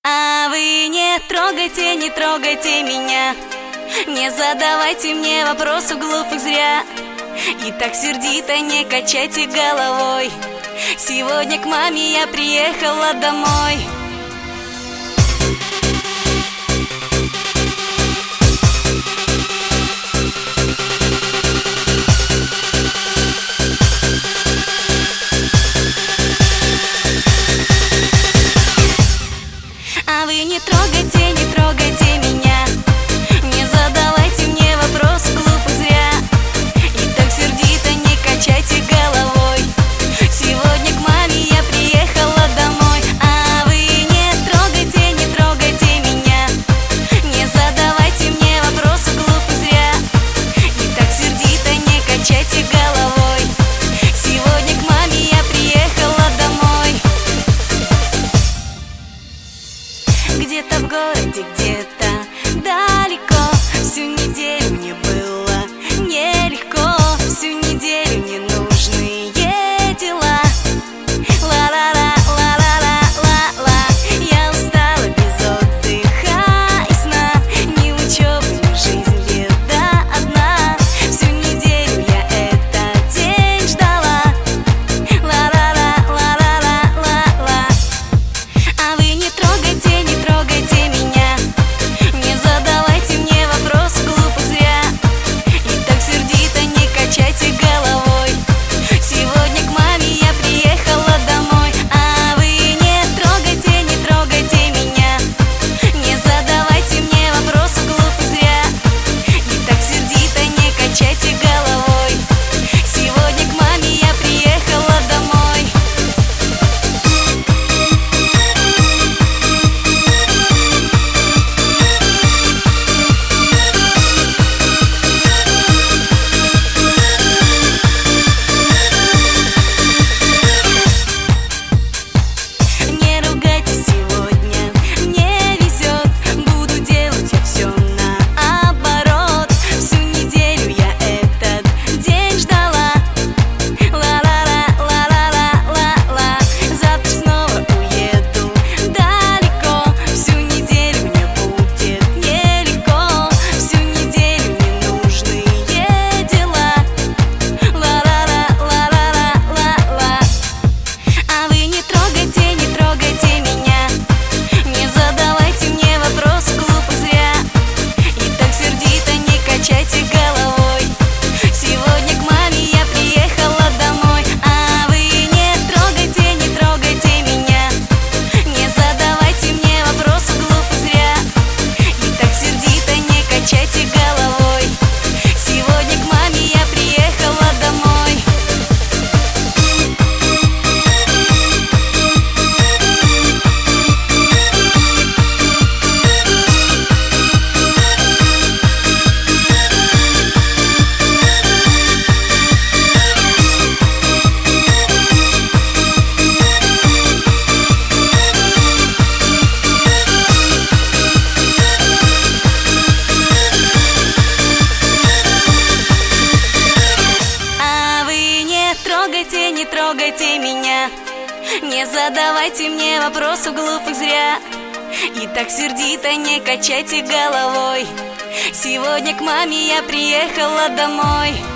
А вы не трогайте, не трогайте меня, не задавайте мне вопросов глупых зря. И так сердито не качайте головой, сегодня к маме я приехала домой. А вы не трогайте, не трогайте меня, не задавайте мне вопросы глупых зря. И так сердито не качайте головой, сегодня к маме я приехала домой. А вы не трогайте, не трогайте меня, не задавайте мне вопросы глупых зря. И так сердито не качайте головой, сегодня к маме я приехала домой. Где-то в городе, где-то далеко, всю неделю мне было нелегко, всю неделю ненужные дела. Ла-ла-ла, ла-ла-ла-ла-ла. Я устала без отдыха и сна, ни учебы, ни жизнь, беда одна. Всю неделю я этот день ждала. Ла-ла-ла, ла-ла-ла-ла-ла. А вы не трогайте, не трогайте меня, не задавайте мне вопросы глупых зря. И так сердито не качайте головой, сегодня к маме я приехала домой. А вы не трогайте, не трогайте меня, не задавайте мне вопросы глупых зря. И так сердито не качайте головой, сегодня к маме я приехала домой. Не ругайтесь, сегодня не везет, буду делать я все наоборот. Всю неделю я этот день ждала. Ла-ла-ла, ла-ла-ла-ла-ла. Завтра снова уеду далеко, всю неделю мне будет нелегко, всю неделю ненужные дела. Ла-ла-ла, ла-ла-ла-ла-ла. А вы не трогайте, не трогайте меня, не задавайте мне вопросы глупых зря. И так сердито не качайте головой, сегодня к маме я приехала домой. А вы не трогайте, не трогайте меня, не задавайте мне вопросы глупых зря. И так сердито не качайте головой, сегодня к маме я приехала домой. А вы не трогайте, не трогайте меня, не задавайте мне вопросов глупых зря. И так сердито не качайте головой, сегодня к маме я приехала домой.